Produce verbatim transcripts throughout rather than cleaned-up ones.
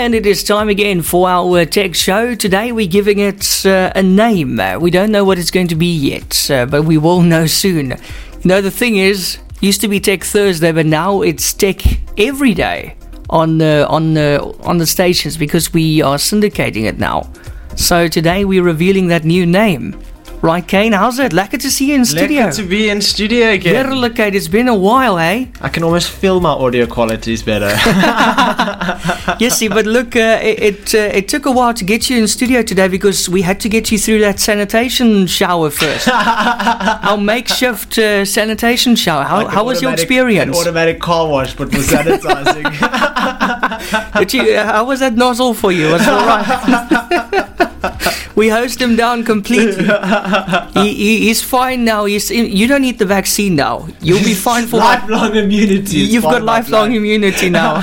And it is time again for our tech show. Today we're giving it uh, a name. Uh, we don't know what it's going to be yet, uh, but we will know soon. You know, the thing is, used to be Tech Thursday, but now it's Tech every day on the on the on the stations because we are syndicating it now. So today we're revealing that new name. Right, Kane, how's it? Lekker to see you in studio. Lekker to be in studio again. Heerlijk, it's been a while, eh? I can almost feel my audio quality is better. Yes, see, but look, uh, it it, uh, it took a while to get you in studio today because we had to get you through that sanitation shower first. Our makeshift uh, sanitation shower. How, like how was your An experience? automatic car wash, but for sanitizing. Did you, uh, how was that nozzle for you? Was it all right? We hosed him down completely. He, he, he's fine now. He's in, you don't need the vaccine now. You'll be fine for lifelong what? immunity. You've got lifelong immunity now.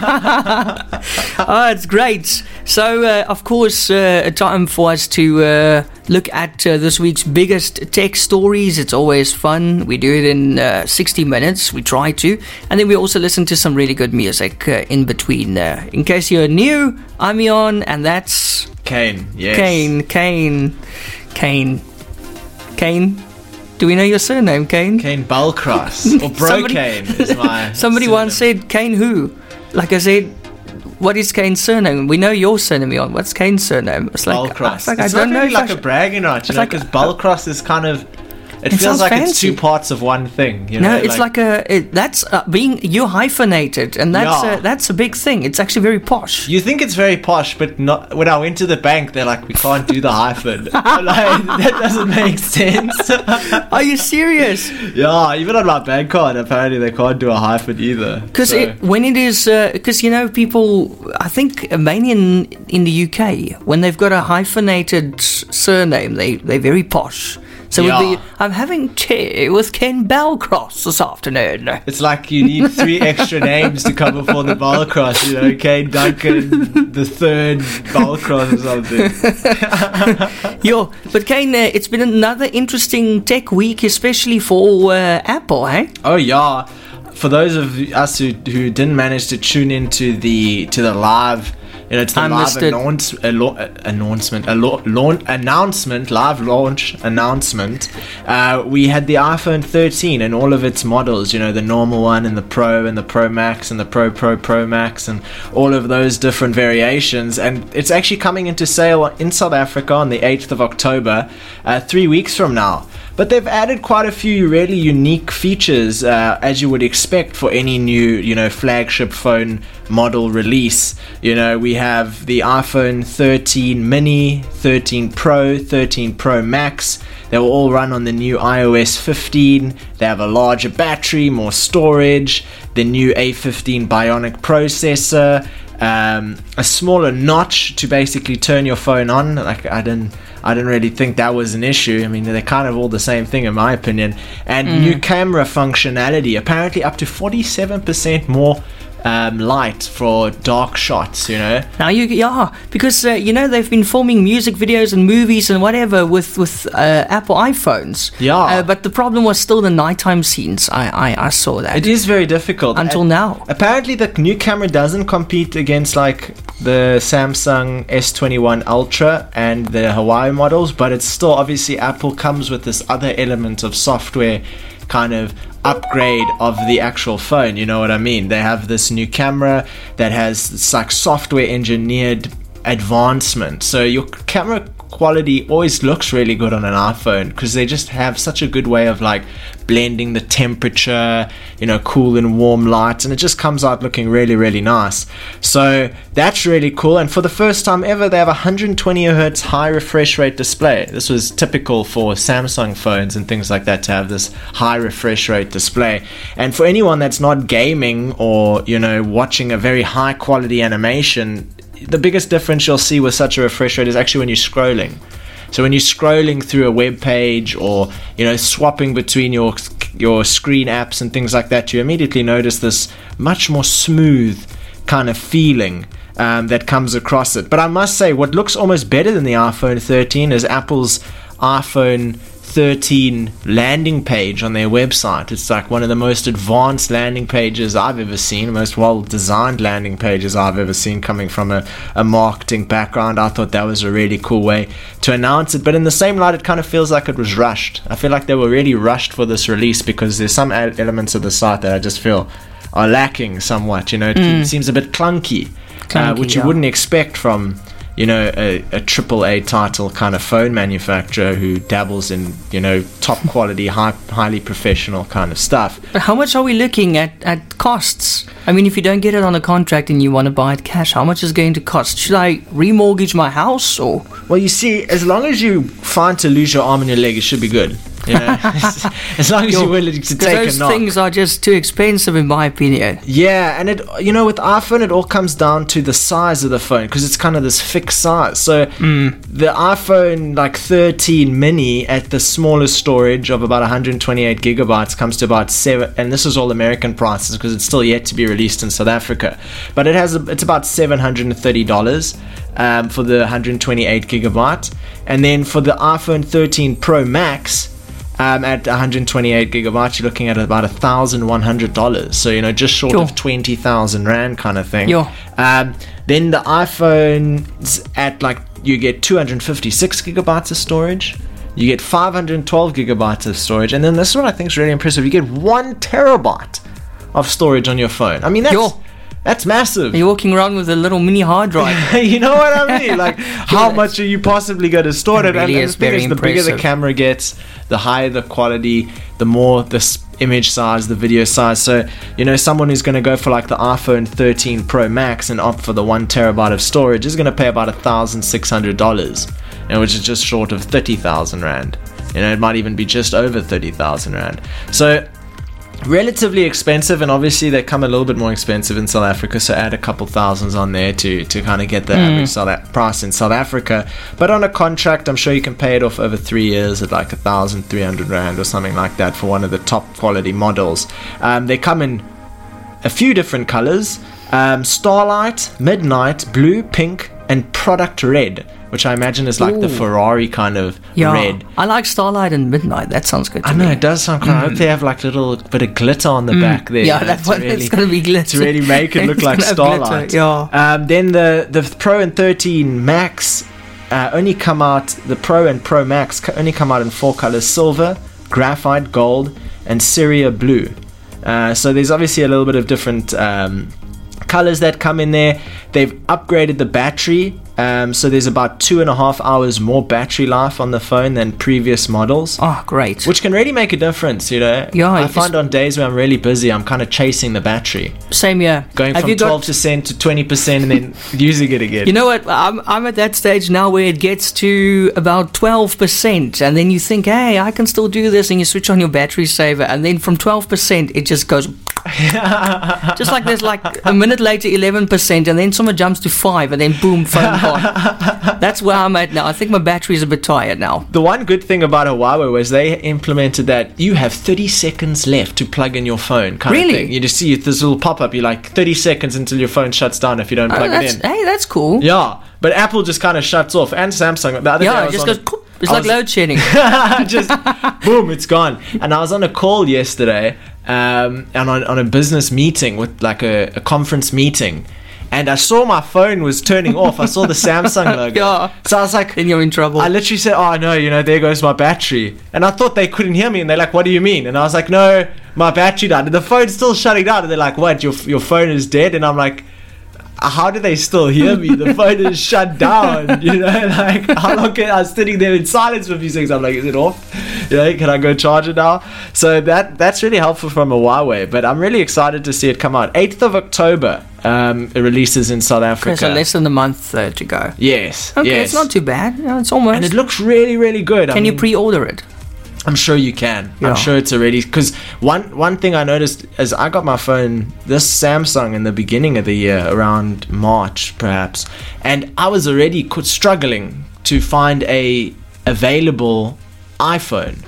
Oh, it's great. So, uh, of course, uh, a time for us to uh, look at uh, this week's biggest tech stories. It's always fun. We do it in uh, sixty minutes. We try to. And then we also listen to some really good music uh, in between. Uh, in case you're new, I'm Jan, and that's... Kane, yes. Kane, Kane, Kane, Kane. Do we know your surname, Kane? Kane Balcross. Or Bro Somebody- Kane is my Somebody surname. once said, Kane who? Like I said, what is Kane's surname? We know your surname, Jan. What's Kane's surname? It's like, Balcross. It's like, it's I don't not know really if I like a should- bragging right, you It's know, like- because Balcross is kind of... It, It feels sounds like fancy. it's two parts of one thing, you know? No, it's like, a it, that's uh, being you're hyphenated, and that's Yeah. uh, that's a big thing. It's actually very posh. You think it's very posh, but not. When I went to the bank, they're like, "We can't do the hyphen." Like, that doesn't make sense. Are you serious? Yeah, even on my bank card, apparently they can't do a hyphen either. Because So- when it is, because uh, you know, people, I think uh, mainly in in the U K, when they've got a hyphenated s- surname, they they're very posh. So Yeah. with the, I'm having tea with Ken Balcross this afternoon. It's like you need three extra names to come before the Balcross, you know, Kane Duncan, the third Balcross or something. Yo, but Kane, uh, it's been another interesting tech week, especially for uh, Apple, eh? Oh yeah, for those of us who, who didn't manage to tune into the to the live, you know, to the I live missed it. announce, a lo- a- announcement, a lo- launch announcement, live launch announcement. Uh, we had the iPhone thirteen and all of its models. You know, the normal one and the Pro and the Pro Max and the Pro Pro Pro Max and all of those different variations. And it's actually coming into sale in South Africa on the eighth of October, uh, three weeks from now. But they've added quite a few really unique features, uh, as you would expect for any new, you know, flagship phone model release. You know, we have the iPhone thirteen mini, thirteen Pro, thirteen Pro Max. They will all run on the new i O S fifteen. They have a larger battery, more storage, the new A fifteen Bionic processor, um, a smaller notch to basically turn your phone on. Like, I didn't... I didn't really think that was an issue. I mean, they're kind of all the same thing in my opinion. And Mm. new camera functionality, apparently up to forty-seven percent more um, light for dark shots, you know. Now you, yeah, because uh, you know they've been filming music videos and movies and whatever with with uh, Apple iPhones. Yeah. Uh, but the problem was still the nighttime scenes. I I, I saw that It is very difficult. until And now. apparently the new camera doesn't compete against like the Samsung S twenty-one Ultra and the Hawaii models, but it's still, obviously Apple comes with this other element of software kind of upgrade of the actual phone, you know what I mean? They have this new camera that has it's like software engineered advancement, so your camera quality always looks really good on an iPhone because they just have such a good way of like blending the temperature, you know, cool and warm lights, and it just comes out looking really, really nice. So that's really cool. And for the first time ever, they have a one hundred twenty hertz high refresh rate display. This was typical for Samsung phones and things like that to have this high refresh rate display. And for anyone that's not gaming or, you know, watching a very high quality animation, the biggest difference you'll see with such a refresh rate is actually when you're scrolling. So when you're scrolling through a web page or, you know, swapping between your your screen apps and things like that, you immediately notice this much more smooth kind of feeling um, that comes across it. But I must say, what looks almost better than the iPhone thirteen is Apple's iPhone thirteen landing page on their website. It's like one of the most advanced landing pages I've ever seen, most well-designed landing pages I've ever seen coming from a, a marketing background. I thought that was a really cool way to announce it, but in the same light, it kind of feels like it was rushed. I feel like they were really rushed for this release because there's some elements of the site that I just feel are lacking somewhat. You know, it mm. seems a bit clunky, clunky uh, which you yeah. wouldn't expect from, you know, a, a triple A title kind of phone manufacturer who dabbles in, you know, top quality, high, highly professional kind of stuff. But how much are we looking at, at costs? I mean, if you don't get it on a contract and you want to buy it cash, how much is it going to cost? Should I remortgage my house or? Well, you see, as long as you find to lose your arm and your leg, it should be good. You know, as long as you're willing to take those a knock. Things are just too expensive, in my opinion. Yeah, and it, you know, with iPhone, it all comes down to the size of the phone because it's kind of this fixed size. So mm. the iPhone like thirteen mini at the smallest storage of about one hundred twenty-eight gigabytes comes to about seven, and this is all American prices because it's still yet to be released in South Africa. But it has a, it's about seven hundred thirty dollars um, for the one hundred twenty-eight gigabyte, and then for the iPhone thirteen Pro Max. Um, at one hundred twenty-eight gigabytes, you're looking at about one thousand one hundred dollars. So, you know, just short sure. of twenty thousand Rand kind of thing. Yeah. Um, then the iPhone at like, you get two hundred fifty-six gigabytes of storage. You get five hundred twelve gigabytes of storage. And then this is what I think is really impressive. You get one terabyte of storage on your phone. I mean, that's... Yo. That's massive. You're walking around with a little mini hard drive. You know what I mean? Like, how much are you possibly going to store it? Really and, is and the thing is, the bigger the camera gets, the higher the quality, the more the image size, the video size. So, you know, someone who's going to go for like the iPhone thirteen Pro Max and opt for the one terabyte of storage is going to pay about one thousand six hundred dollars, you know, which is just short of thirty thousand Rand. You know, it might even be just over thirty thousand Rand. So, relatively expensive, and obviously they come a little bit more expensive in South Africa, so add a couple thousands on there to to kind of get the mm. average South price in South Africa. But on a contract, I'm sure you can pay it off over three years at like a thousand three hundred Rand or something like that for one of the top quality models. Um, they come in a few different colors: um, Starlight, Midnight, Blue, Pink, and Product Red, which I imagine is like Ooh. the Ferrari kind of yeah, red. I like Starlight and Midnight. That sounds good to I me. know, it does sound cool. Mm. I hope they have like a little bit of glitter on the mm. back there. Yeah, that's what really, it's going to be glitter. To really make it look like Starlight. Yeah. Um, then the, the Pro and thirteen Max uh, only come out, the Pro and Pro Max only come out in four colors: silver, graphite, gold, and Syria blue. Uh, so there's obviously a little bit of different um, colors that come in there. They've upgraded the battery. Um, so there's about two and a half hours more battery life on the phone than previous models. Oh, great. Which can really make a difference, you know. Yeah. I find on days where I'm really busy, I'm kind of chasing the battery. Same here. Going Have from twelve percent to twenty percent and then using it again. You know what? I'm, I'm at that stage now where it gets to about twelve percent. And then you think, hey, I can still do this. And you switch on your battery saver. And then from twelve percent, it just goes... just like there's like a minute later eleven percent, and then someone jumps to five, and then boom, phone gone. That's where I'm at now. I think my battery's a bit tired now. The one good thing about Huawei was they implemented that you have thirty seconds left to plug in your phone kind really? of thing. You just see this little pop-up, you're like thirty seconds until your phone shuts down if you don't plug oh, it in. Hey, that's cool. Yeah, but Apple just kind of shuts off, and Samsung. The other yeah, day I it was just on goes... a, it's I like was, load shedding. Just boom, it's gone. And I was on a call yesterday, um, and on, on a business meeting with like a, a conference meeting, and I saw my phone was turning off. I saw the Samsung logo. Yeah. So I was like, then you're in trouble. I literally said, oh no, you know, there goes my battery. And I thought they couldn't hear me, and they're like, what do you mean? And I was like, no, my battery died. And the phone's still shutting down. And they're like, what, your your phone is dead? And I'm like, how do they still hear me? The phone is shut down. You know, like how long can I was sitting there in silence for a few seconds? I'm like, is it off? You know, can I go charge it now? So that that's really helpful from a Huawei. But I'm really excited to see it come out. eighth of October. Um, it releases in South Africa. Okay, so less than a month uh, to go. Yes. Okay, yes. It's not too bad. You know, it's almost. And it looks really, really good. Can I you mean, pre-order it? I'm sure you can. Yeah. I'm sure it's already, because one one thing I noticed is I got my phone, this Samsung, in the beginning of the year, around March perhaps, and I was already struggling to find a available iPhone.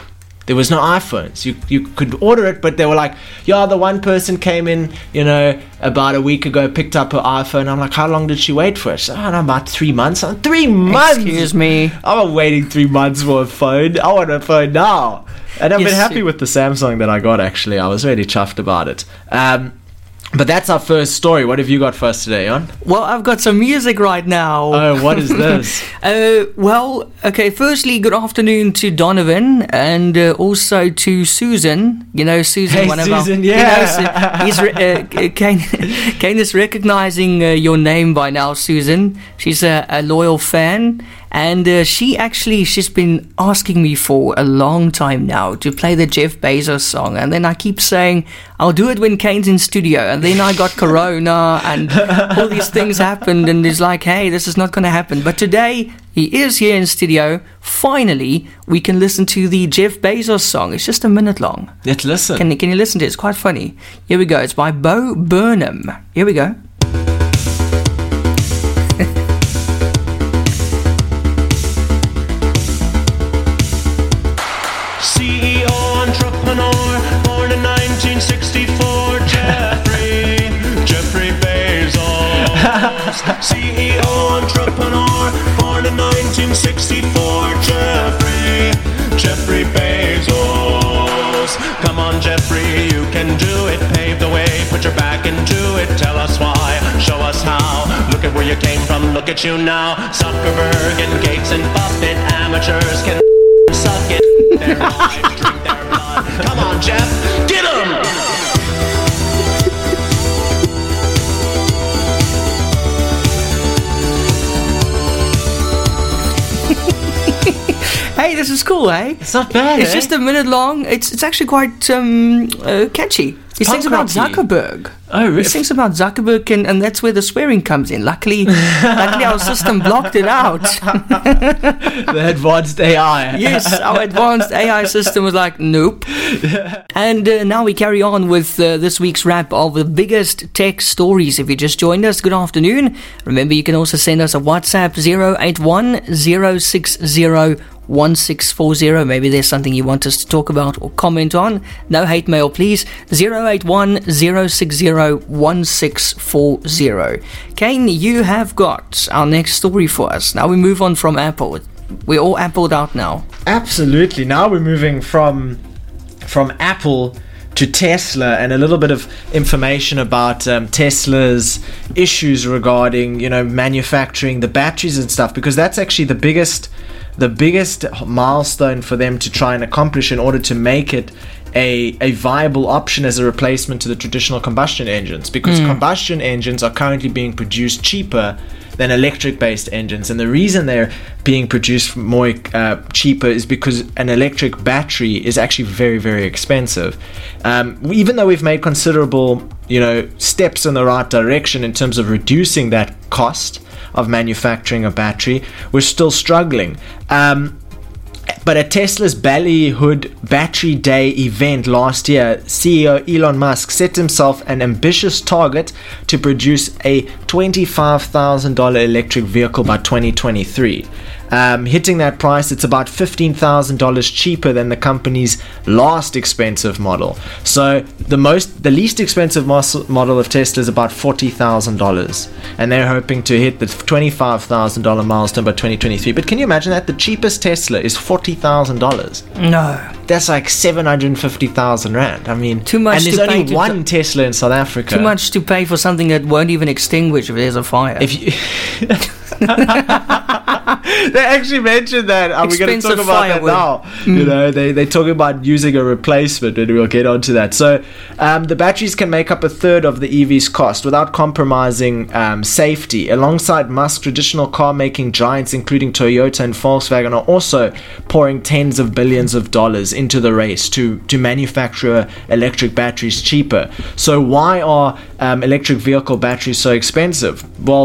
There was no iPhones. You you could order it, but they were like, yeah, the one person came in, you know, about a week ago, picked up her iPhone. I'm like, how long did she wait for it? She said, oh, no, about three months. I'm, three months? Excuse me. I'm not waiting three months for a phone. I want a phone now. And I've Yes, been happy you- with the Samsung that I got, actually. I was really chuffed about it. Um, but that's our first story. What have you got for us today, Jon? Well, I've got some music right now. Oh, what is this? Uh, well, okay, firstly, good afternoon to Donovan and uh, also to Susan. You know, Susan, Hey, one of Susan, our. yeah. You know, Su- he's re- uh, Kane, Kane is recognizing uh, your name by now, Susan. She's a, a loyal fan. And uh, she actually, she's been asking me for a long time now to play the Jeff Bezos song. And then I keep saying, I'll do it when Kane's in studio. And then I got Corona and all these things happened. And it's like, hey, this is not going to happen. But today, he is here in studio. Finally, we can listen to the Jeff Bezos song. It's just a minute long. Let's listen. Can, can you listen to it? It's quite funny. Here we go. It's by Bo Burnham. Here we go. C E O, entrepreneur, born in nineteen sixty-four, Jeffrey, Jeffrey Bezos. C E O, entrepreneur, born in nineteen sixty-four, Jeffrey, Jeffrey Bezos. Come on, Jeffrey, you can do it. Pave the way, put your back into it. Tell us why, show us how. Look at where you came from, look at you now. Zuckerberg and Gates and Buffett, amateurs can suck it. Their lives, drink their blood. Come on, Jeff, get 'em! Hey, this is cool, eh? It's not bad, It's eh? just a minute long. It's it's actually quite um, uh, catchy. He sings about punk rocky. Zuckerberg. Oh, He really? sings about Zuckerberg, and, and that's where the swearing comes in. Luckily, luckily our system blocked it out. The advanced A I. Yes, our advanced A I system was like, nope. And uh, now we carry on with uh, this week's wrap of the biggest tech stories. If you just joined us, good afternoon. Remember, you can also send us a WhatsApp zero eight one zero six zero one six four zero. Maybe there's something you want us to talk about or comment on. No hate mail, please. zero eight one zero six zero one six four zero. Kane, you have got our next story for us. Now we move on from Apple. We're all appled out now. Absolutely. Now we're moving from from Apple to Tesla, and a little bit of information about um, Tesla's issues regarding, you know, manufacturing the batteries and stuff, because that's actually the biggest the biggest milestone for them to try and accomplish in order to make it a, a viable option as a replacement to the traditional combustion engines, because mm. combustion engines are currently being produced cheaper than electric based engines, and the reason they're being produced more uh, cheaper is because an electric battery is actually very, very expensive. Um, even though we've made considerable, you know, steps in the right direction in terms of reducing that cost of manufacturing a battery, we're still struggling. Um, But at Tesla's Ballyhood Battery Day event last year, C E O Elon Musk set himself an ambitious target to produce a twenty-five thousand dollars electric vehicle by twenty twenty-three. Um, hitting that price, it's about fifteen thousand dollars cheaper than the company's last expensive model. So the most, the least expensive mos- model of Tesla is about forty thousand dollars, and they're hoping to hit the twenty-five thousand dollars milestone by twenty twenty-three. But can you imagine that? The cheapest Tesla is forty thousand dollars. No. That's like seven hundred fifty thousand rand. I mean, Too much and there's to pay only to one t- Tesla in South Africa. Too much to pay for something that won't even extinguish if there's a fire. If you they actually mentioned that. Are we going to talk Expensive about that firewood. now? Mm. You know, they they talk about using a replacement, and we'll get onto that. So, um, the batteries can make up a third of the E V's cost without compromising um, safety. Alongside Musk, traditional car-making giants, including Toyota and Volkswagen, are also pouring tens of billions of dollars into the race to to manufacture electric batteries cheaper. So, why are um, electric vehicle batteries so expensive? Well,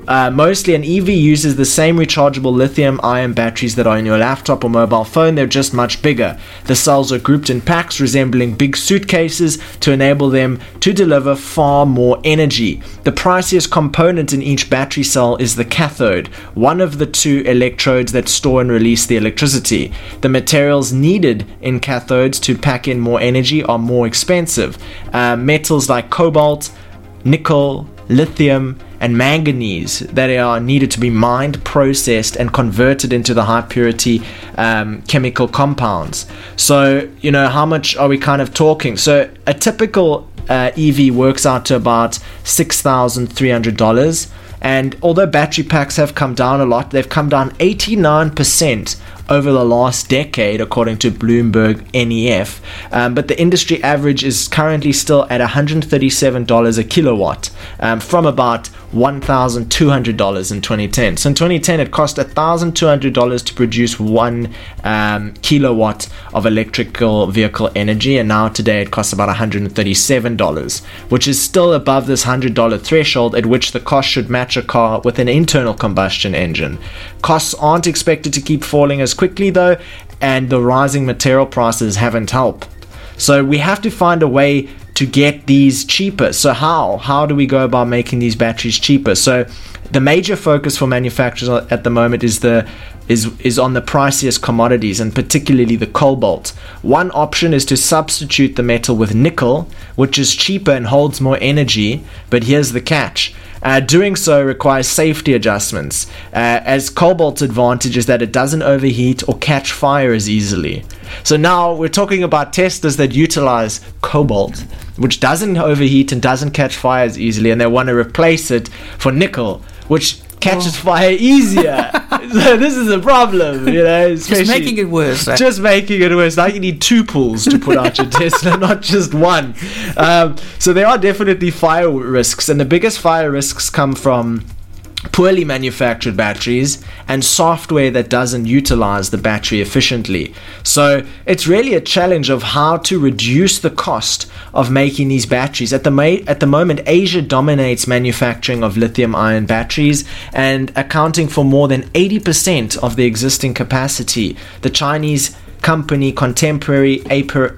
uh, mostly an E V uses the same rechargeable lithium-ion batteries that are in your laptop or mobile phone. They're just much bigger. The cells are grouped in packs resembling big suitcases to enable them to deliver far more energy. The priciest component in each battery cell is the cathode, one of the two electrodes that store and release the electricity. The materials needed in cathodes to pack in more energy are more expensive. Uh, metals like cobalt, nickel, lithium, and manganese that are needed to be mined, processed, and converted into the high purity um, chemical compounds. So, you know, how much are we kind of talking? So, a typical uh, E V works out to about six thousand three hundred dollars. And although battery packs have come down a lot, they've come down eighty-nine percent over the last decade, according to Bloomberg N E F. Um, but the industry average is currently still at one hundred thirty-seven dollars a kilowatt, um, from about one thousand two hundred dollars in twenty ten. So in twenty ten, it cost one thousand two hundred dollars to produce one um, kilowatt of electrical vehicle energy, and now today it costs about one hundred thirty-seven dollars, which is still above this one hundred dollars threshold at which the cost should match a car with an internal combustion engine. Costs aren't expected to keep falling as quickly though, and the rising material prices haven't helped. So we have to find a way to get these cheaper. So how? How do we go about making these batteries cheaper? So the major focus for manufacturers at the moment is the is is on the priciest commodities, and particularly the cobalt. One option is to substitute the metal with nickel, which is cheaper and holds more energy, but here's the catch. Uh, doing so requires safety adjustments, uh, as cobalt's advantage is that it doesn't overheat or catch fire as easily. So now we're talking about Teslas that utilize cobalt, which doesn't overheat and doesn't catch fire as easily, and they want to replace it for nickel, which catches oh. fire easier. So this is a problem, you know. Just making it worse. Right? Just making it worse. Now you need two pools to put out your Tesla, not just one. Um, so there are definitely fire risks, and the biggest fire risks come from poorly manufactured batteries and software that doesn't utilize the battery efficiently. So it's really a challenge of how to reduce the cost of making these batteries. At the ma- at the moment, Asia dominates manufacturing of lithium-ion batteries and accounting for more than eighty percent of the existing capacity. The Chinese company Contemporary Aper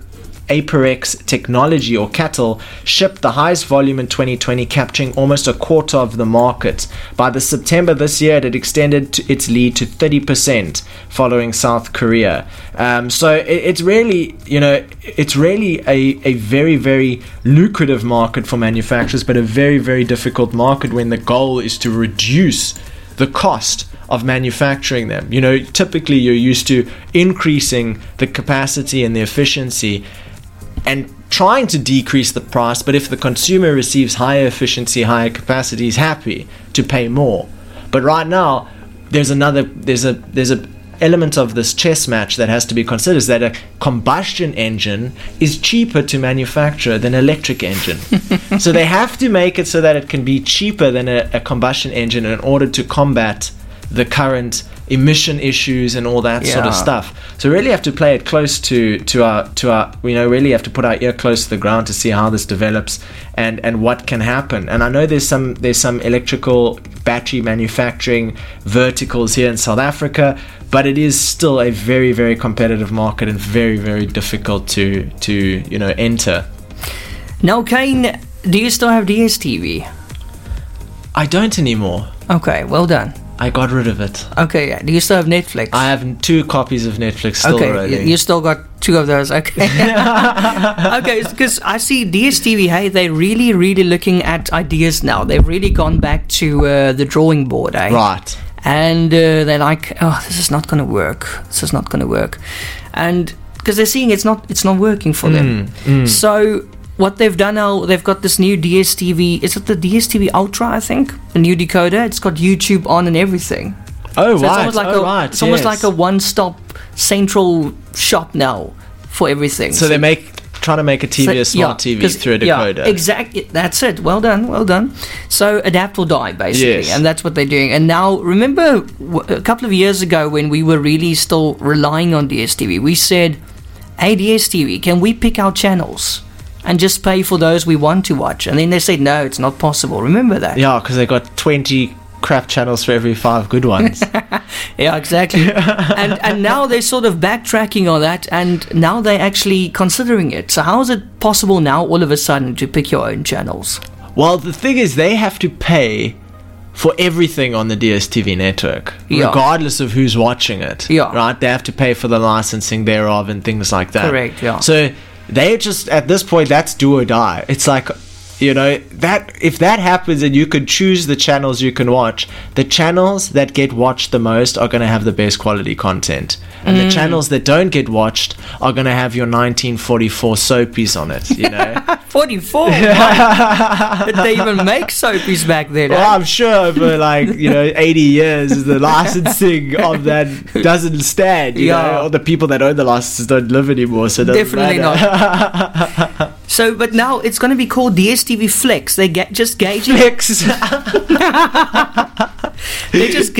Aperex Technology, or CATL, shipped the highest volume in twenty twenty, capturing almost a quarter of the market. By the September this year, it had extended to its lead to thirty percent, following South Korea. Um, so it, it's really, you know, it's really a, a very, very lucrative market for manufacturers, but a very, very difficult market when the goal is to reduce the cost of manufacturing them. You know, typically you're used to increasing the capacity and the efficiency and trying to decrease the price, but if the consumer receives higher efficiency, higher capacity, is happy to pay more. But right now, there's another, there's a, there's a element of this chess match that has to be considered, is that a combustion engine is cheaper to manufacture than an electric engine. So they have to make it so that it can be cheaper than a, a combustion engine in order to combat the current emission issues and all that yeah. sort of stuff. So really have to play it close to to our to our you know really have to put our ear close to the ground to see how this develops and and what can happen. And I know there's some there's some electrical battery manufacturing verticals here in South Africa, but it is still a very, very competitive market and very, very difficult to to you know enter. Now, Kane, do you still have D S T V? I don't anymore. Okay, well done. I got rid of it. Okay, yeah. Do you still have Netflix? I have two copies of Netflix still okay, rolling. Okay, you still got two of those. Okay. Okay, because I see D S T V, hey, they're really, really looking at ideas now. They've really gone back to uh, the drawing board, eh? Right. And uh, they're like, oh, this is not going to work. This is not going to work. And because they're seeing it's not, it's not working for mm, them. Mm. So what they've done now, they've got this new D S T V. Is it the D S T V Ultra, I think? The new decoder. It's got YouTube on and everything. Oh, so right. It's almost like, oh, a, right. it's almost yes. like a one-stop central shop now for everything. So, so they make trying to make a T V so, a smart yeah, T V through a decoder. Yeah, exactly. That's it. Well done. Well done. So adapt or die, basically. Yes. And that's what they're doing. And now, remember w- a couple of years ago when we were really still relying on D S T V, we said, hey, D S T V, can we pick our channels and just pay for those we want to watch? And then they said, no, it's not possible. Remember that? Yeah, because they got twenty crap channels for every five good ones. Yeah, exactly. and and now they're sort of backtracking on that, and now they're actually considering it. So how is it possible now all of a sudden to pick your own channels? Well, the thing is, they have to pay for everything on the D S T V network, Yeah. regardless of who's watching it. Yeah. Right? They have to pay for the licensing thereof and things like that. Correct, yeah. So they just, at this point, that's do or die. It's like, you know, that if that happens and you could choose the channels you can watch, the channels that get watched the most are going to have the best quality content. And Mm. the channels that don't get watched are going to have your nineteen forty-four soapies on it, you know? forty-four? Wow. Did they even make soapies back then? Well, eh? I'm sure for like, you know, eighty years, the licensing of that doesn't stand, you Yeah. know? Or the people that own the licenses don't live anymore, so it doesn't Definitely matter. not. So, but now it's going to be called D S T V Flex. They get just gauging. Flex. They just.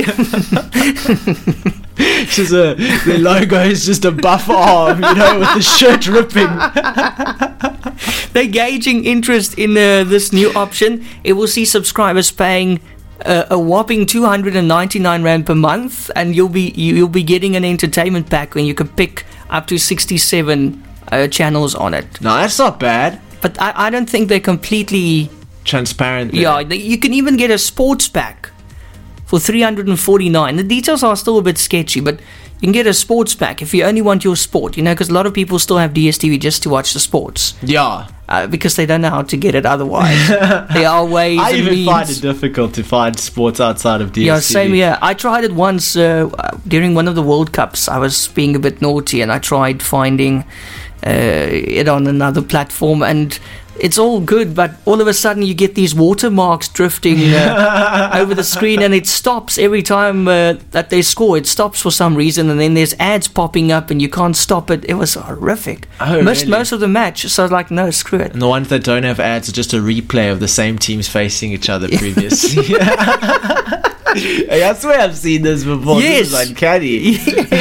It's just a, the logo is just a buff arm, you know, with the shirt ripping. They're gauging interest in uh, this new option. It will see subscribers paying uh, a whopping two hundred ninety-nine rand per month, and you'll be you, you'll be getting an entertainment pack when you can pick up to sixty-seven uh, channels on it. No, that's not bad. But I, I don't think they're completely. Transparent. there. Yeah, they, you can even get a sports pack for three hundred forty-nine. The details are still a bit sketchy, but you can get a sports pack if you only want your sport, you know, because a lot of people still have D S T V just to watch the sports. Yeah. Uh, because they don't know how to get it otherwise. There are ways I and even means. find it difficult to find sports outside of D Yeah, S T V. same here. I tried it once uh, during one of the World Cups. I was being a bit naughty and I tried finding uh, it on another platform, and it's all good, but all of a sudden you get these watermarks drifting uh, over the screen, and it stops every time uh, that they score. It stops for some reason, and then there's ads popping up and you can't stop it. It was horrific. Oh, Missed really? most of the match, so I was like, no, screw it. And the ones that don't have ads are just a replay of the same teams facing each other previously. Hey, I swear I've seen this before. Yes. This is uncanny.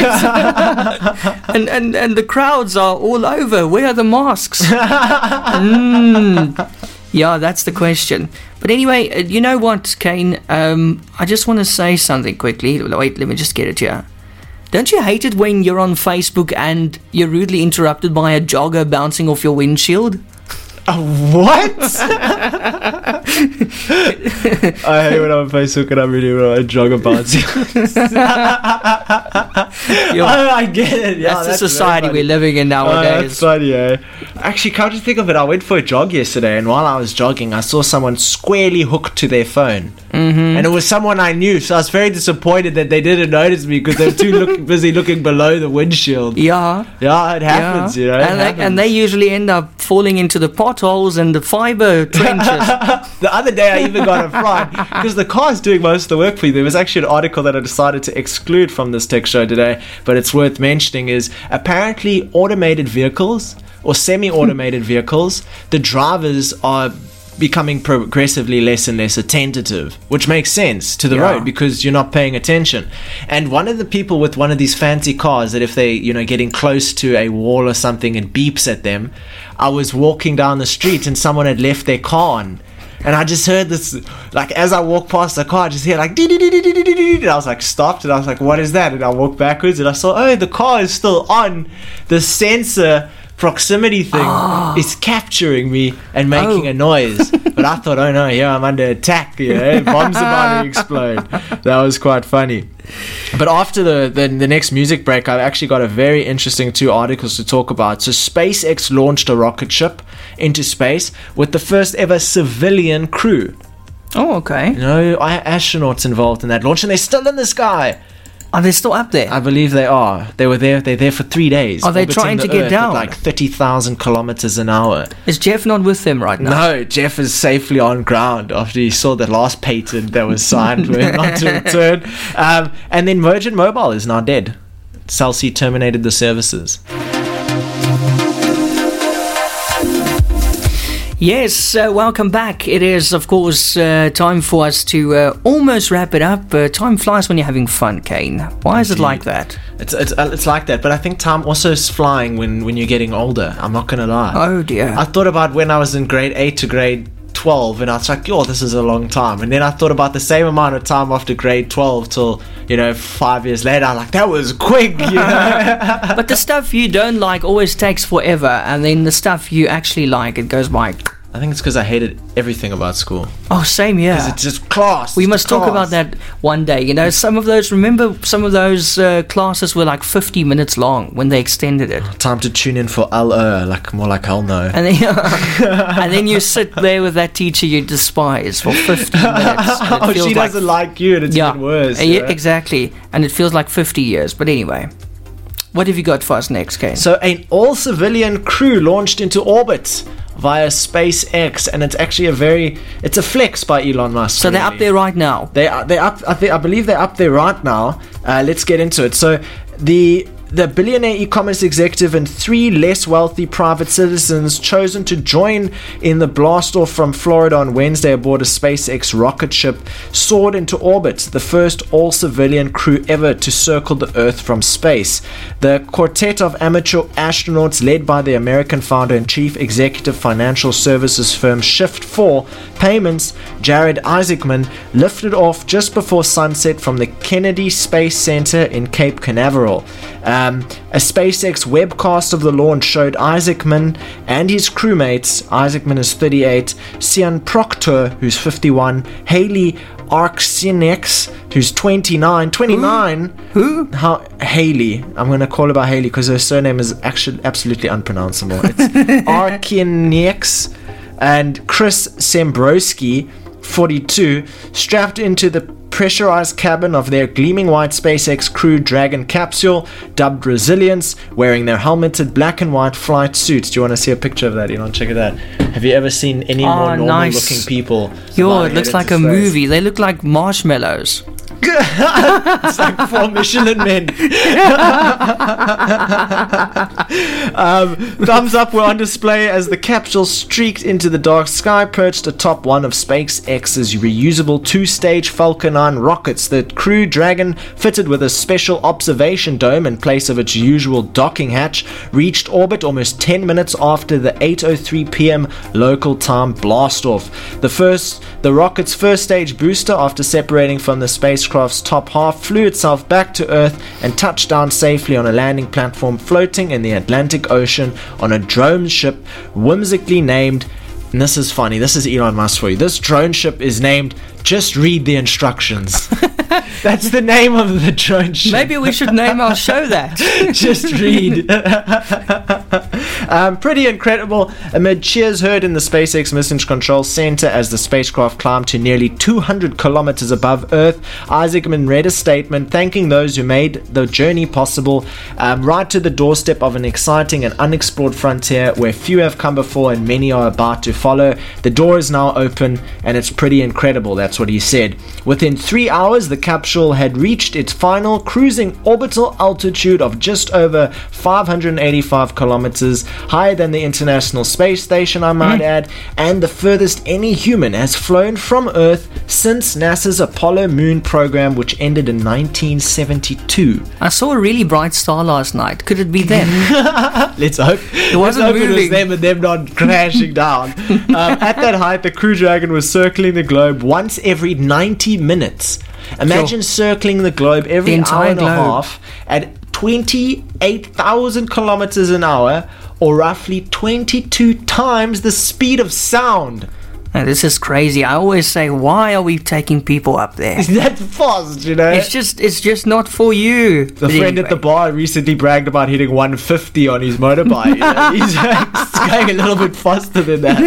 and, and and the crowds are all over. Where are the masks? mm. Yeah, that's the question. But anyway, uh, you know what, Kane? Um, I just want to say something quickly. Wait, let me just get it here. Don't you hate it when you're on Facebook and you're rudely interrupted by a jogger bouncing off your windshield? Uh, what? I hate when I'm on Facebook and I'm really a jogger bouncing. I, I get it. Yeah, that's, that's the society very we're living in funny. Oh, nowadays. that's funny, eh? Actually, come to think of it, I went for a jog yesterday, and while I was jogging, I saw someone squarely hooked to their phone. Mm-hmm. And it was someone I knew, so I was very disappointed that they didn't notice me because they were too look, busy looking below the windshield. Yeah. Yeah, it happens, yeah. you know. And they, and they usually end up falling into the potholes and the fiber trenches. The other day I even got a fright because the car is doing most of the work for you. There was actually an article that I decided to exclude from this tech show today, but it's worth mentioning, is apparently automated vehicles or semi-automated vehicles, the drivers are becoming progressively less and less attentive, which makes sense to the Yeah. road because you're not paying attention. And one of the people with one of these fancy cars that if they, you know, getting close to a wall or something, it beeps at them. I was walking down the street and someone had left their car on. And I just heard this, like, as I walked past the car, I just hear like, dee dee dee dee dee dee dee, and I was like, stopped, and I was like, what is that? And I walked backwards, and I saw, oh, the car is still on. The sensor proximity thing Oh. is capturing me and making Oh. a noise. But I thought, oh no, here I'm under attack, you know, bombs about to explode. That was quite funny. But after the, the the next music break, I've actually got a very interesting two articles to talk about. So SpaceX launched a rocket ship into space with the first ever civilian crew. Oh, okay. No astronauts involved in that launch, and they're still in the sky. Are they still up there? I believe they are. They were there. They're there for three days. Are they orbiting trying the to get Earth down? at like thirty thousand kilometers an hour? Is Jeff not with them right now? No, Jeff is safely on ground after he saw the last patent that was signed for him not to return. Um, and then Virgin Mobile is now dead. Cell C terminated the services. Yes, uh, welcome back. It is, of course, uh, time for us to uh, almost wrap it up. Uh, time flies when you're having fun, Kane. Why is it like that? It's it's uh, it's like that, but I think time also is flying when, when you're getting older. I'm not gonna lie. Oh, dear. I thought about when I was in grade eight to grade twelve, and I was like, yo, this is a long time. And then I thought about the same amount of time after grade twelve till, you know, five years later. I'm like, that was quick, you know. But the stuff you don't like always takes forever, and then the stuff you actually like, it goes by. I think it's because I hated everything about school. Oh, same here. Because it's just class. We must class. talk about that one day. You know, some of those, remember some of those uh, classes were like fifty minutes long when they extended it. Time to tune in for L O, like more like hell no. And then, and then you sit there with that teacher you despise for fifty minutes. Oh, she like, doesn't like you, and it's yeah, even worse. Yeah, yeah, exactly. And it feels like fifty years. But anyway, what have you got for us next, Kane? So, an all-civilian crew launched into orbit via SpaceX, and it's actually a very it's a flex by Elon Musk. So really. they're up there right now. They are they up. I think I believe they're up there right now. Uh, let's get into it. So the the billionaire e-commerce executive and three less wealthy private citizens chosen to join in the blast-off from Florida on Wednesday aboard a SpaceX rocket ship soared into orbit, the first all-civilian crew ever to circle the Earth from space. The quartet of amateur astronauts, led by the American founder and chief executive financial services firm Shift four Payments, Jared Isaacman, lifted off just before sunset from the Kennedy Space Center in Cape Canaveral. Um, a SpaceX webcast of the launch showed Isaacman and his crewmates, Isaacman is thirty-eight, Sian Proctor, who's fifty-one, Haley Arsenex, who's twenty-nine, twenty-nine, Who? How, Haley, I'm going to call her by Haley because her surname is actually absolutely unpronounceable. It's Arsenex, and Chris Sembrowski, forty-two, strapped into the pressurized cabin of their gleaming white SpaceX Crew Dragon capsule, dubbed Resilience, wearing their helmeted black and white flight suits. Do you want to see a picture of that? You know, check it out. Have you ever seen any Oh, more normal nice. looking people? Yo, flying it looks into like a space? movie. They look like marshmallows. It's like four Michelin men. um, thumbs up were on display as the capsule streaked into the dark sky, perched atop one of SpaceX's reusable two-stage Falcon nine rockets. The Crew Dragon, fitted with a special observation dome in place of its usual docking hatch, reached orbit almost ten minutes after the eight oh three p.m. local time blast-off. The first, the rocket's first stage booster, after separating from the spacecraft's top half, flew itself back to Earth and touched down safely on a landing platform floating in the Atlantic Ocean on a drone ship whimsically named, and this is funny, this is Elon Musk for you, this drone ship is named Just Read the Instructions. That's the name of the drone ship. Maybe we should name our show that. Just read. um, pretty incredible. Amid cheers heard in the SpaceX Mission Control Center as the spacecraft climbed to nearly two hundred kilometers above Earth, Isaacman read a statement thanking those who made the journey possible, um, right to the doorstep of an exciting and unexplored frontier where few have come before and many are about to follow. The door is now open and it's pretty incredible. That's what he said. Within three hours, the capsule had reached its final cruising orbital altitude of just over five hundred eighty-five kilometers, higher than the International Space Station, I might mm. add, and the furthest any human has flown from Earth since NASA's Apollo Moon program, which ended in nineteen seventy-two. I saw a really bright star last night. Could it be them? Let's hope. It wasn't Let's hope moving. It was them and them not crashing down. Um, at that height, the Crew Dragon was circling the globe once every ninety minutes. Imagine sure. circling the globe every the hour and globe. a half at twenty-eight thousand kilometers an hour, or roughly twenty-two times the speed of sound. Now, this is crazy. I always say, why are we taking people up there? Is that fast, you know? It's just, it's just not for you. The But friend anyway. at the bar recently bragged about hitting one fifty on his motorbike. You know? He's going a little bit faster than that.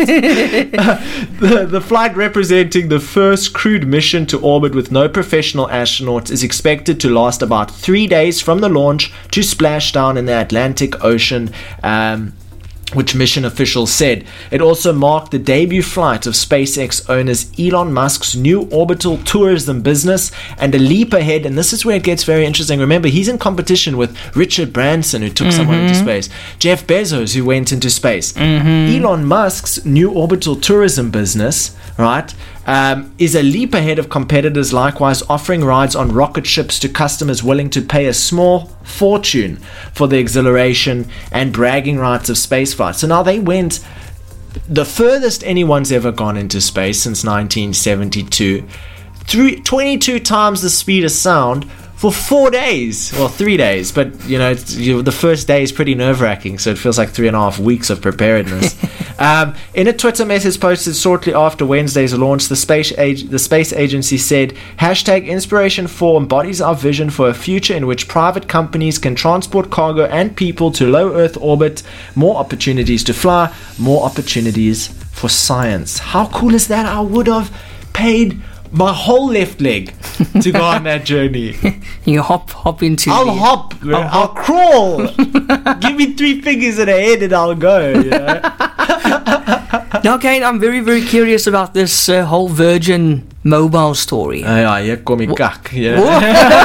the, the flight, representing the first crewed mission to orbit with no professional astronauts, is expected to last about three days from the launch to splash down in the Atlantic Ocean. Um, which mission officials said. It also marked the debut flight of SpaceX owners Elon Musk's new orbital tourism business, and a leap ahead, and this is where it gets very interesting. Remember, he's in competition with Richard Branson, who took mm-hmm. someone into space, Jeff Bezos, who went into space. Mm-hmm. Elon Musk's new orbital tourism business, right, Um, is a leap ahead of competitors, likewise offering rides on rocket ships to customers willing to pay a small fortune for the exhilaration and bragging rights of spaceflight. So now they went the furthest anyone's ever gone into space since nineteen seventy-two. Three, twenty-two times the speed of sound for four days. Well, three days, but you know, it's, you, the first day is pretty nerve-wracking, so it feels like three and a half weeks of preparedness. um, in a Twitter message posted shortly after Wednesday's launch, the space ag- the space agency said, hashtag Inspiration four embodies our vision for a future in which private companies can transport cargo and people to low Earth orbit, more opportunities to fly, more opportunities for science. How cool is that? I would have paid my whole left leg to go on that journey. You hop hop into I'll the, hop, I'll, I'll crawl. Give me three fingers and a head and I'll go, you know? Now, Kane, I'm very, very curious about this uh, whole Virgin Mobile story. Oh, yeah, hier kom die kak, you know?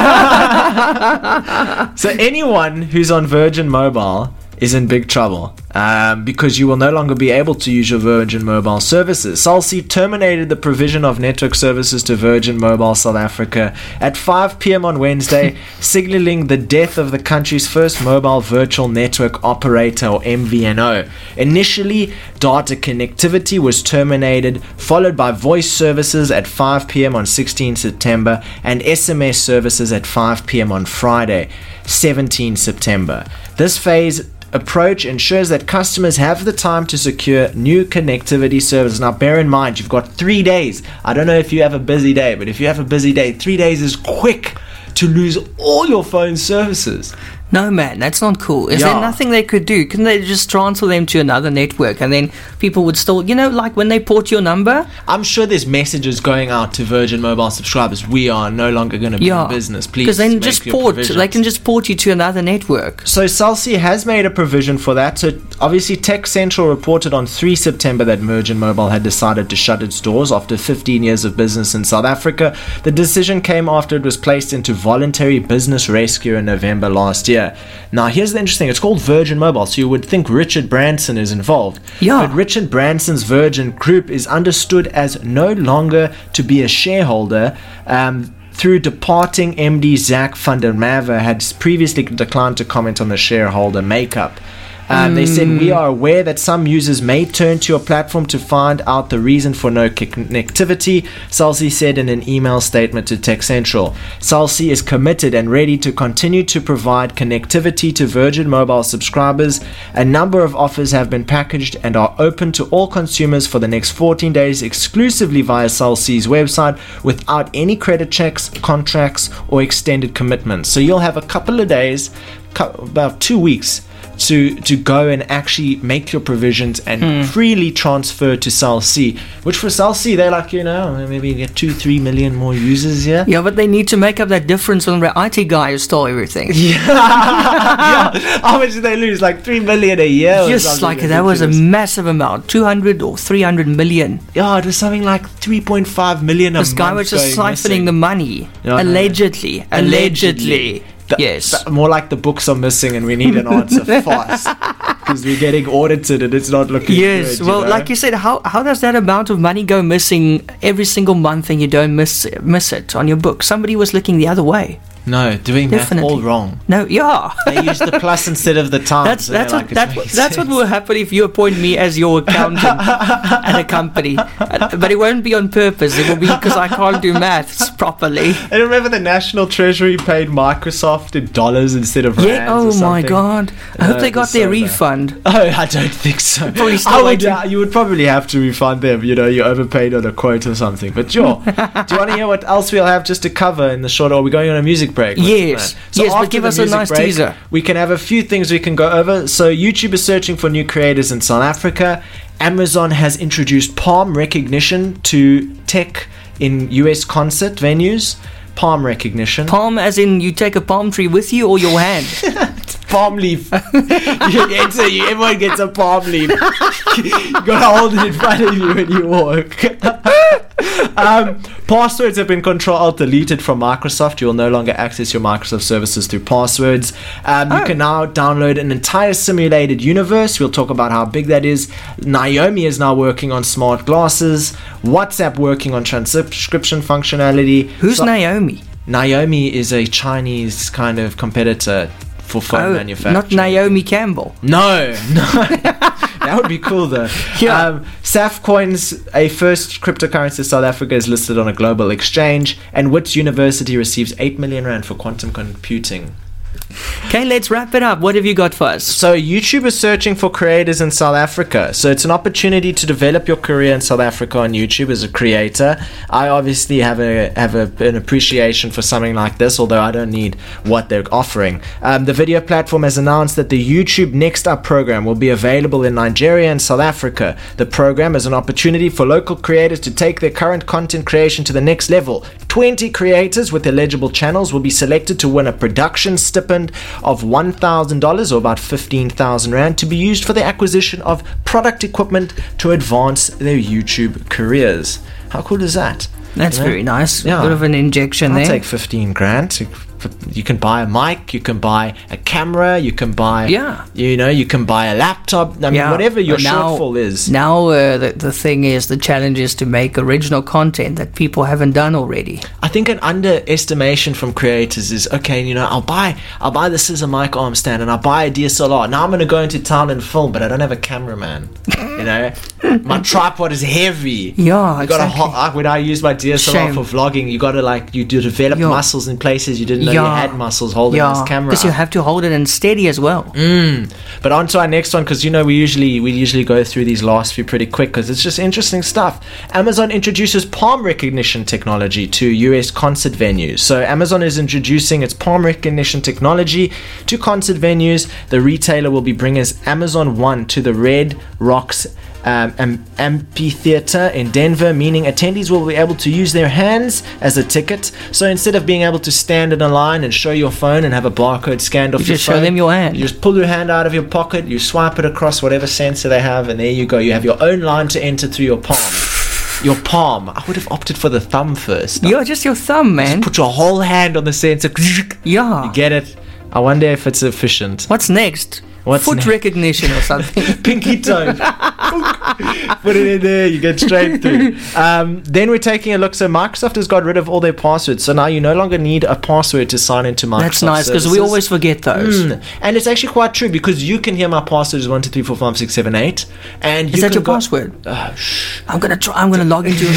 So anyone who's on Virgin Mobile is in big trouble, um, because you will no longer be able to use your Virgin Mobile services. Cell C terminated the provision of network services to Virgin Mobile South Africa at five p.m. on Wednesday, signaling the death of the country's first mobile virtual network operator, or M V N O. Initially, data connectivity was terminated, followed by voice services at five p.m. on sixteenth September and S M S services at five p.m. on Friday, seventeenth September. This phase approach ensures that customers have the time to secure new connectivity services. Now, bear in mind, you've got three days. I don't know if you have a busy day, but if you have a busy day, three days is quick to lose all your phone services. No, man, that's not cool. Is Yeah. there nothing they could do? Couldn't they just transfer them to another network and then people would still, you know, like when they port your number? I'm sure there's messages going out to Virgin Mobile subscribers. We are no longer going to be Yeah. in business. Please, Because then make just your port, provisions. they can just port you to another network. So Cell C has made a provision for that. So obviously Tech Central reported on the third of September that Virgin Mobile had decided to shut its doors after fifteen years of business in South Africa. The decision came after it was placed into voluntary business rescue in November last year. Now here's the interesting, it's called Virgin Mobile, so you would think Richard Branson is involved. Yeah. But Richard Branson's Virgin Group is understood as no longer to be a shareholder, um, through departing M D Zach van der Merwe had previously declined to comment on the shareholder makeup. Um, They said, we are aware that some users may turn to your platform to find out the reason for no connectivity, Cell C said in an email statement to Tech Central. Cell C is committed and ready to continue to provide connectivity to Virgin Mobile subscribers. A number of offers have been packaged and are open to all consumers for the next fourteen days exclusively via Cell C's website without any credit checks, contracts, or extended commitments. So you'll have a couple of days, about two weeks, to to go and actually make your provisions and Hmm. freely transfer to Cell C, which for Cell C, they're like, you know, maybe you get two, three million more users here. Yeah, but they need to make up that difference when the I T guy stole everything. Yeah. How much did they lose? Like three million a year? or Just something like that was a ridiculous. massive amount, two hundred or three hundred million. Yeah, it was something like three point five million a This guy month was just going siphoning missing. the money. Yeah, I know. allegedly. Allegedly. Th- yes. th- more like the books are missing and we need an answer fast because we're getting audited and it's not looking Yes, good. well, you know? like you said, how how does that amount of money go missing every single month and you don't miss miss it on your book? Somebody was looking the other way. No, doing math Definitely. all wrong. No, yeah. They use the plus instead of the times. That's so that's they're what like, that, it's making that's what sense. will happen if you appoint me as your accountant at a company. Uh, But it won't be on purpose. It will be because I can't do maths properly. I remember the National Treasury paid Microsoft in dollars instead of rands. Yeah. or Oh my something. God. I Uh, hope they it got was their so bad. refund. Oh, I don't think so. Probably still I would, waiting. uh, you would probably have to refund them. You know, you overpaid on a quote or something. But sure. Do you want to hear what else we'll have just to cover in the short? Or are we going on a music break? What's the Yes. plan? So Yes, but after give the us a music nice break, teaser. We can have a few things we can go over. So YouTube is searching for new creators in South Africa. Amazon has introduced palm recognition to tech in U S concert venues. Palm recognition. Palm as in you take a palm tree with you or your hand? Palm leaf. you enter, you, everyone gets a palm leaf. You gotta hold it in front of you when you walk. um, passwords have been Control Alt deleted from Microsoft. You will no longer access your Microsoft services through passwords. Um, you Oh. can now download an entire simulated universe. We'll talk about how big that is. Naomi is now working on smart glasses. WhatsApp working on transcription functionality. Who's So- Naomi? Naomi is a Chinese kind of competitor for phone Oh, manufacturing. not Naomi Campbell. No, no. That would be cool, though. Yeah. Um, Safcoins, a first cryptocurrency in South Africa, is listed on a global exchange, and Wits University receives eight million rand for quantum computing. Okay, let's wrap it up. What have you got for us? So YouTube is searching for creators in South Africa. So it's an opportunity to develop your career in South Africa on YouTube as a creator. I obviously have a have a, an appreciation for something like this, although I don't need what they're offering. Um, the video platform has announced that the YouTube Next Up program will be available in Nigeria and South Africa. The program is an opportunity for local creators to take their current content creation to the next level. twenty creators with eligible channels will be selected to win a production stipend of one thousand dollars or about fifteen thousand rand to be used for the acquisition of product equipment to advance their YouTube careers. How cool is that? That's You know? very nice. Yeah. Bit of an injection I'll there. take fifteen grand. You can buy a mic, you can buy a camera, you can buy, Yeah. you know, you can buy a laptop. I mean, Yeah, whatever your but now- shortfall is. Now, uh, the, the thing is, the challenge is to make original content that people haven't done already. I think an underestimation from creators is, okay, you know, I'll buy I'll buy the scissor mic arm stand and I'll buy a D S L R. Now I'm going to go into town and film, but I don't have a cameraman. You know, my tripod is heavy. Yeah, you gotta exactly. ho- when I use my D S L R Shame. for vlogging, you gotta like you do develop Yeah. muscles in places you didn't know you Yeah. had muscles holding Yeah, this camera. because you up. have to hold it in steady as well. Mm. But on to our next one, because you know we usually we usually go through these last few pretty quick because it's just interesting stuff. Amazon introduces palm recognition technology to U S concert venues. So Amazon is introducing its palm recognition technology to concert venues. The retailer will be bringing Amazon One to the Red Rocks Um, am- amphitheater in Denver, meaning attendees will be able to use their hands as a ticket. So instead of being able to stand in a line and show your phone and have a barcode scanned off You your just show phone, them your hand. you just pull your hand out of your pocket, you swipe it across whatever sensor they have, and there you go. You have your own line to enter through your palm. Your palm. I would have opted for the thumb first. Yeah, just your thumb, man. Put your whole hand on the sensor. Yeah. You get it? I wonder if it's efficient. What's next? What's Foot next? recognition or something. Pinky toe. Put it in there, you get straight through. Um, then we're taking a look. So Microsoft has got rid of all their passwords. So now you no longer need a password to sign into Microsoft. That's nice because we services. always forget those. Mm. And it's actually quite true because you can hear my password is one two three four five six seven eight, and you Is that can your go- password? Uh, shh. I'm gonna try. I'm gonna log into your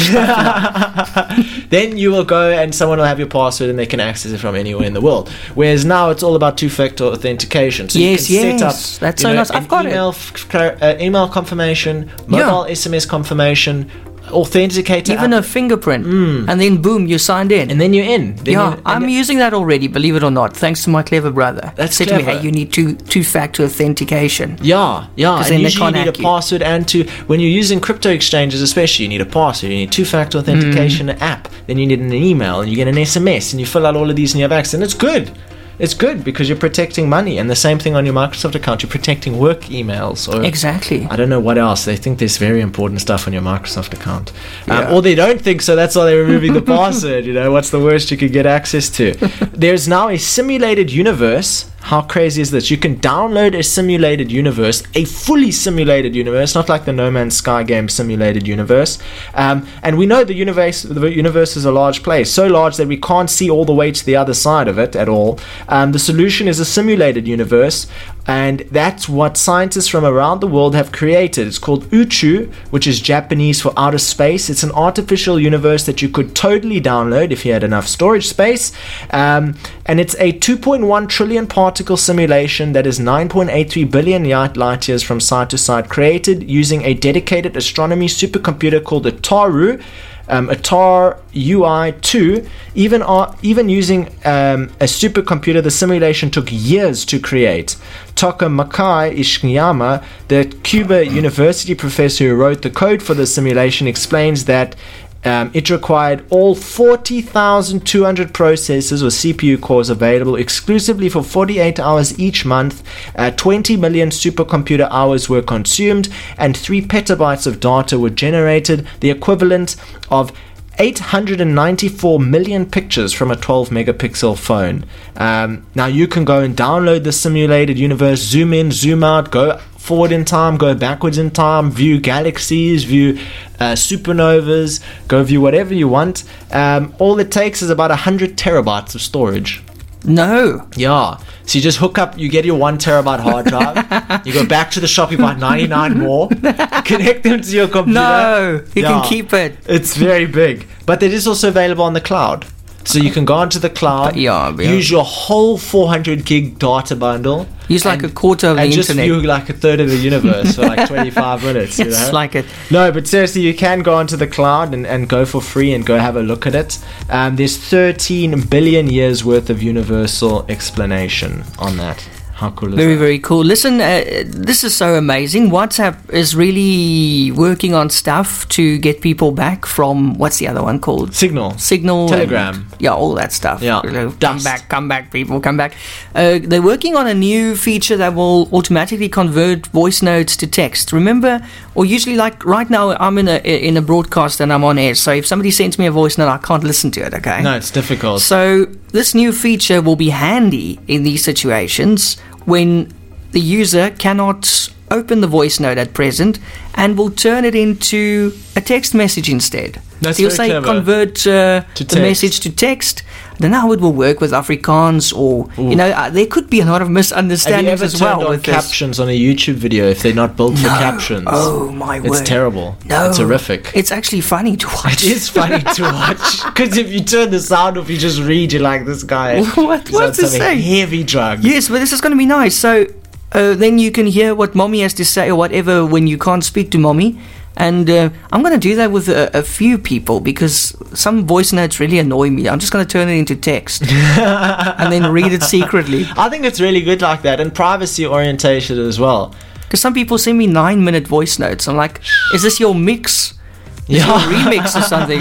stuff. Then you will go and someone will have your password and they can access it from anywhere in the world. Whereas now it's all about two-factor authentication. So Yes, you can yes. set up That's you so know, nice. I've an got it. email f- clar- uh, email confirmation, mobile S M S confirmation, authenticator, Even app, a fingerprint, and then boom, you're signed in. and then you're in. Then yeah, you- and I'm then- using that already. Believe it or not, thanks to my clever brother. That's said to me, clever. "Hey, you need two two-factor authentication." Yeah, yeah. 'Cause And then they usually you can't need a hack you. password, and to when you're using crypto exchanges, especially, you need a password. You need two-factor authentication Mm. app. Then you need an email, and you get an S M S, and you fill out all of these, and you have access. And it's good. It's good because you're protecting money, and the same thing on your Microsoft account. You're protecting work emails, or Exactly. I don't know what else. They think there's very important stuff on your Microsoft account. Um, Yeah. or they don't think so. That's why they're removing the password. You know, what's the worst you could get access to? There's now a simulated universe. How crazy is this? You can download a simulated universe, a fully simulated universe, not like the No Man's Sky game simulated universe. Um, and we know the universe, the universe is a large place, so large that we can't see all the way to the other side of it at all. Um, the solution is a simulated universe, and that's what scientists from around the world have created. It's called Uchu, which is Japanese for outer space. It's an artificial universe that you could totally download if you had enough storage space. Um, and it's a two point one trillion particle simulation that is nine point eight three billion light years from side to side, created using a dedicated astronomy supercomputer called the Taru. Um, a T A R U I two, even uh, even using um, a supercomputer, the simulation took years to create. Takamakai Ishiyama, the Cuba University professor who wrote the code for the simulation, explains that Um, it required all forty thousand two hundred processors or C P U cores available exclusively for forty-eight hours each month. Uh, twenty million supercomputer hours were consumed, and three petabytes of data were generated, the equivalent of eight hundred ninety-four million pictures from a twelve megapixel phone. Um, now you can go and download the simulated universe, zoom in, zoom out, go forward in time, go backwards in time, view galaxies, view uh, supernovas, go view whatever you want. Um, all it takes is about one hundred terabytes of storage. No. Yeah. So you just hook up, you get your one terabyte hard drive, you go back to the shop, you buy ninety-nine more, connect them to your computer. No, you Yeah. can keep it. It's very big. But it is also available on the cloud. So you can go onto the cloud, Yeah, yeah. use your whole four hundred gig data bundle. Use like and- a quarter of the and just internet. view like a third of the universe for like twenty-five minutes. You It's know? like it. No, but seriously, you can go onto the cloud and, and go for free and go have a look at it. Um, there's thirteen billion years worth of universal explanation on that. How cool is Very, that? very cool. Listen, uh, this is so amazing. WhatsApp is really working on stuff to get people back from, what's the other one called? Signal. Signal. Telegram. and- yeah, all that stuff. Yeah. You know, come Dust. back, come back, people, come back. Uh, they're working on a new feature that will automatically convert voice notes to text. Remember, or usually like right now, I'm in a in a broadcast and I'm on air. So if somebody sends me a voice note, I can't listen to it, okay? No, it's difficult. So this new feature will be handy in these situations when the user cannot open the voice note at present and will turn it into a text message instead. That's so you'll very say clever. convert uh, To the text. message to text. I don't know how it will work with Afrikaans or, Ooh. you know, uh, there could be a lot of Have you misunderstandings ever as turned well on with this. captions on a YouTube video if they're not built for No. captions? Oh, my It's word. terrible. No. It's horrific. It's actually funny to watch. It is funny to watch because if you turn the sound off, you just read. You're like, this guy. What- he's what's on it some say? Heavy drugs. Yes, but this is going to be nice. So uh, then you can hear what mommy has to say or whatever when you can't speak to mommy. And uh, I'm going to do that with a, a few people because some voice notes really annoy me. I'm just going to turn it into text and then read it secretly. I think it's really good like that, and privacy orientation as well. Because some people send me nine minute voice notes. I'm like, is this your mix? Is Yeah. your remix or something?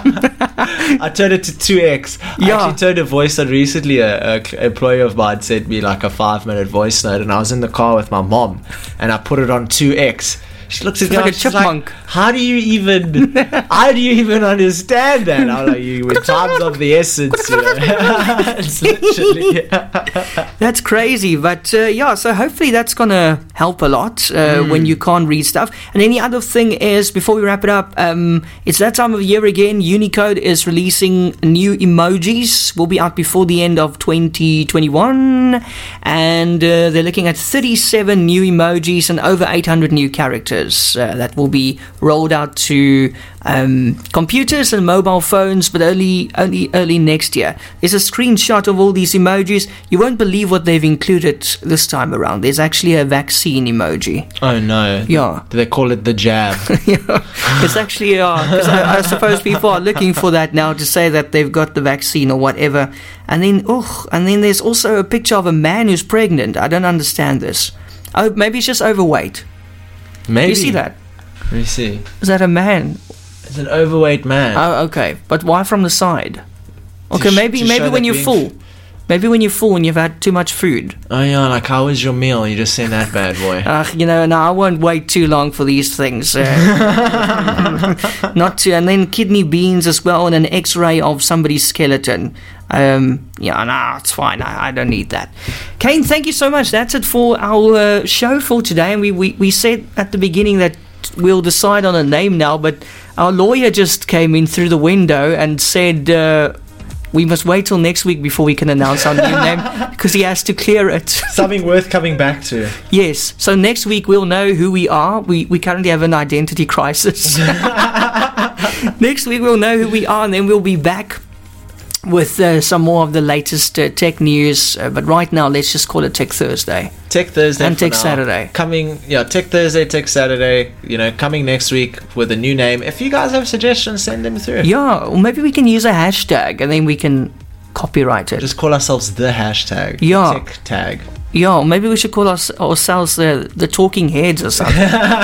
I turned it to two X. I Yeah. actually turned a voice note recently. A, a cl- employee of mine sent me like a five minute voice note, and I was in the car with my mom, and I put it on two X. She looks at It's me like a and she's chipmunk. how do you even, how do you even understand that? I'm like, you, when time's of the essence, you know. It's literally, That's crazy, but uh, yeah, so hopefully that's gonna help a lot uh, when you can't read stuff. And then the other thing is, before we wrap it up, um, it's that time of year again. Unicode is releasing new emojis. Will be out before the end of twenty twenty-one, and uh, they're looking at thirty-seven new emojis and over eight hundred new characters uh, that will be rolled out to um, computers and mobile phones, but only only early next year. There's a screenshot of all these emojis. You won't believe what they've included this time around. There's actually a vaccine emoji. oh no. Yeah. Do they call it the jab? Yeah, it's actually, uh, 'cause I, I suppose people are looking for that now to say that they've got the vaccine or whatever. And then, oh, and then there's also a picture of a man who's pregnant. I don't understand this. Oh, maybe it's just overweight. Maybe. You see that? Let me see. Is that a man? It's an overweight man. Oh, okay. But why from the side? Okay, sh- maybe to maybe show when that you're being full. Maybe when you're full and you've had too much food. Oh yeah, like how was your meal? You just send that bad boy. Uh, you know, no, I won't wait too long for these things. Uh, not to, and then kidney beans as well, and an X-ray of somebody's skeleton. Um, yeah, no, it's fine. I, I don't need that. Kane, thank you so much. That's it for our uh, show for today. And we, we, we said at the beginning that we'll decide on a name now, but our lawyer just came in through the window and said uh, we must wait till next week before we can announce our new name because he has to clear it. Something worth coming back to. Yes. So next week we'll know who we are. We we currently have an identity crisis. Next week we'll know who we are, and then we'll be back with uh, some more of the latest uh, tech news. Uh, but right now, let's just call it Tech Thursday. Tech Thursday And for Tech now. Saturday. Coming, yeah, Tech Thursday, Tech Saturday. You know, coming next week with a new name. If you guys have suggestions, send them through. Yeah, or maybe we can use a hashtag and then we can copyright it. Just call ourselves the hashtag. Yeah. Tech tag. Yeah, or maybe we should call us, ourselves the, the Talking Heads or something.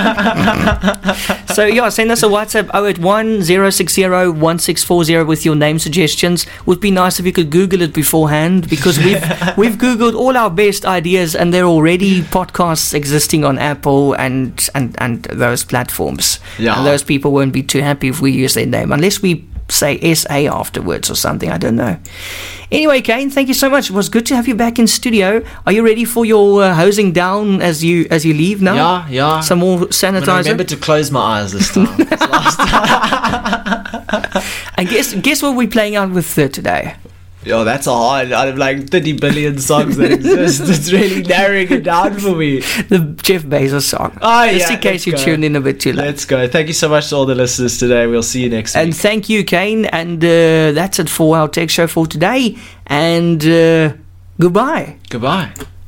So, yeah, send us a WhatsApp oh eight one, oh six oh, one six four oh with your name suggestions. Would be nice if you could Google it beforehand because we've we've Googled all our best ideas and there are already podcasts existing on Apple and, and, and those platforms. Yeah. And those people won't be too happy if we use their name unless we say S A afterwards or something. I don't know. Anyway, Kane, thank you so much. It was good to have you back in studio. Are you ready for your uh, hosing down as you as you leave now? Yeah, yeah. Some more I'm gonna sanitizer. remember to close my eyes this time. It's last time. And guess guess what we're playing out with uh, today? Yo, that's a hard. Out of like thirty billion songs that exist, it's really narrowing it down for me. The Jeff Bezos song. Oh, Just yeah, in case you let's go. tuned in a bit too late. Let's go. Thank you so much to all the listeners today. We'll see you next And week. thank you, Kane. And uh, that's it for our tech show for today. And uh, goodbye. Goodbye.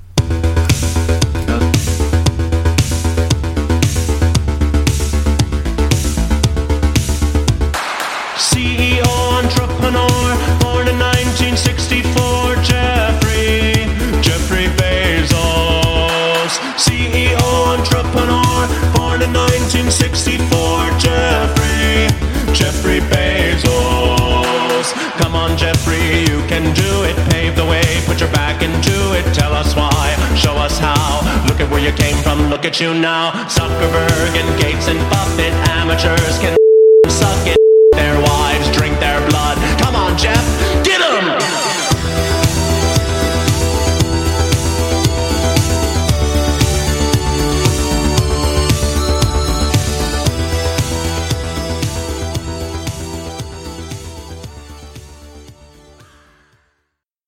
C E O entrepreneur, born in nineteen sixty-four, Jeffrey, Jeffrey Bezos. C E O entrepreneur, born in nineteen sixty-four, Jeffrey, Jeffrey Bezos. Come on, Jeffrey, you can do it. Pave the way, put your back into it. Tell us why, show us how. Look at where you came from, look at you now. Zuckerberg and Gates and Buffett, amateurs